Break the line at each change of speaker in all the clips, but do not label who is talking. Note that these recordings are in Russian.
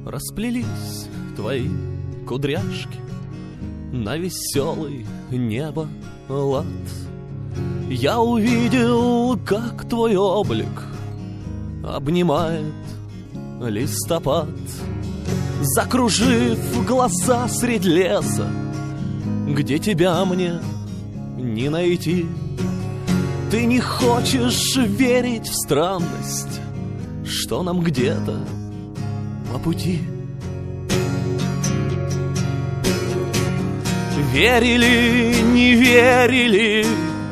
Расплелись твои кудряшки на веселый небо лад. Я увидел, как твой облик обнимает листопад, закружив глаза средь леса, где тебя мне не найти. Ты не хочешь верить в странность, что нам где-то по пути. Верили, не верили,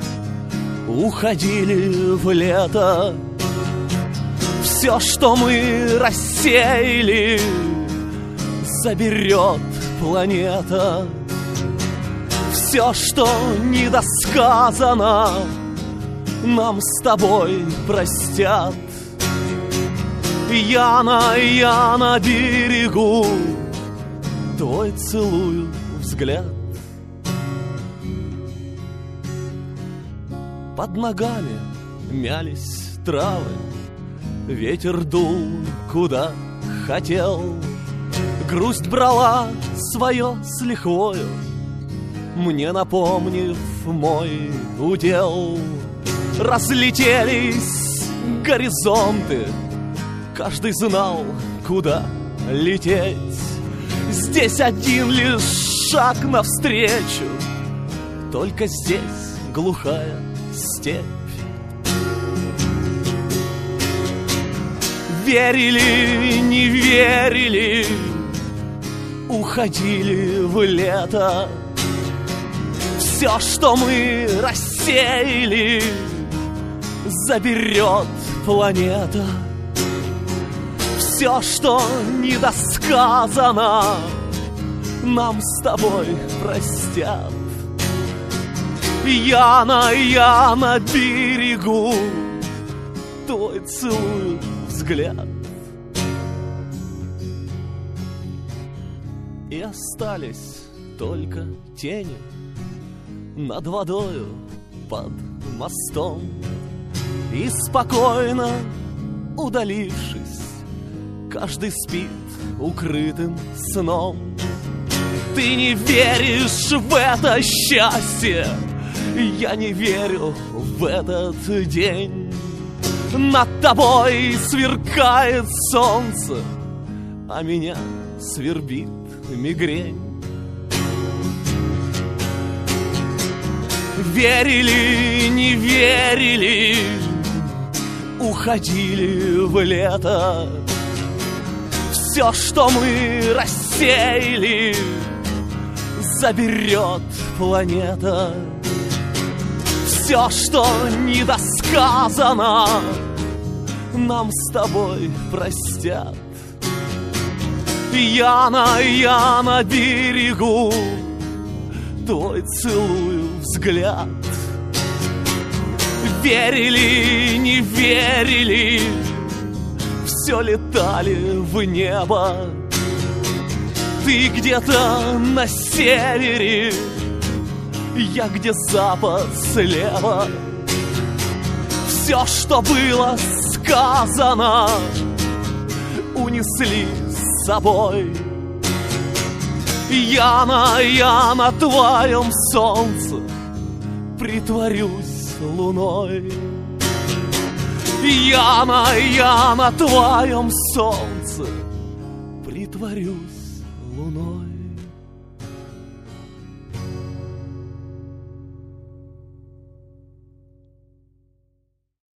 уходили в лето. Все, что мы рассеяли, заберет планета. Все, что недосказано, нам с тобой простят. Я на берегу твой целую взгляд. Под ногами мялись травы, ветер дул куда хотел. Грусть брала свое с лихвою, мне напомнив мой удел. Разлетелись горизонты, каждый знал, куда лететь. Здесь один лишь шаг навстречу, только здесь глухая степь. Верили, не верили, уходили в лето. Все, что мы рассеяли, заберет планета. Все, что недосказано, нам с тобой простят. Я на берегу твой целую взгляд. И остались только тени над водою под мостом. И спокойно удалившись, каждый спит укрытым сном. Ты не веришь в это счастье, я не верю в этот день. Над тобой сверкает солнце, а меня свербит мигрень. Верили, не верили, уходили в лето. Все, что мы рассеяли, заберет планета. Все, что недосказано, нам с тобой простят. Я на берегу твой целую взгляд. Верили, не верили, все летали в небо. Ты где-то на севере, я где запад слева. Все, что было сказано, унесли с собой. Я на твоем солнце притворюсь луной. Я на твоем солнце притворюсь луной.